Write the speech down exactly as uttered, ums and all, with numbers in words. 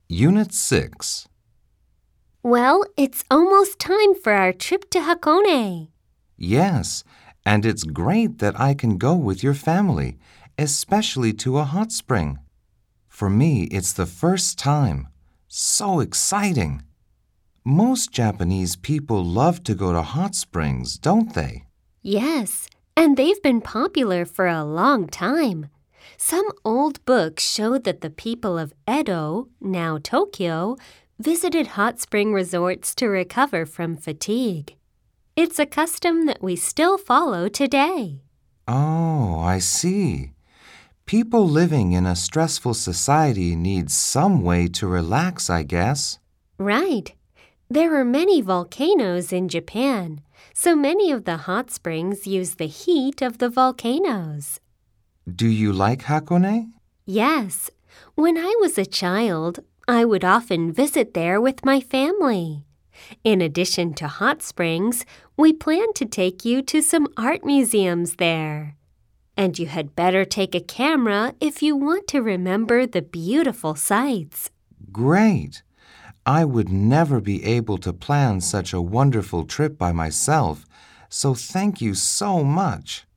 Unit six. Well, it's almost time for our trip to Hakone. Yes, and it's great that I can go with your family, especially to a hot spring. For me, it's the first time. So exciting! Most Japanese people love to go to hot springs, don't they? Yes, and they've been popular for a long time. Some old books show that the people of Edo, now Tokyo, visited hot spring resorts to recover from fatigue. It's a custom that we still follow today. Oh, I see. People living in a stressful society need some way to relax, I guess. Right. There are many volcanoes in Japan, so many of the hot springs use the heat of the volcanoes. Do you like Hakone? Yes. When I was a child, I would often visit there with my family. In addition to hot springs, we plan to take you to some art museums there. And you had better take a camera if you want to remember the beautiful sights. Great! I would never be able to plan such a wonderful trip by myself, so thank you so much.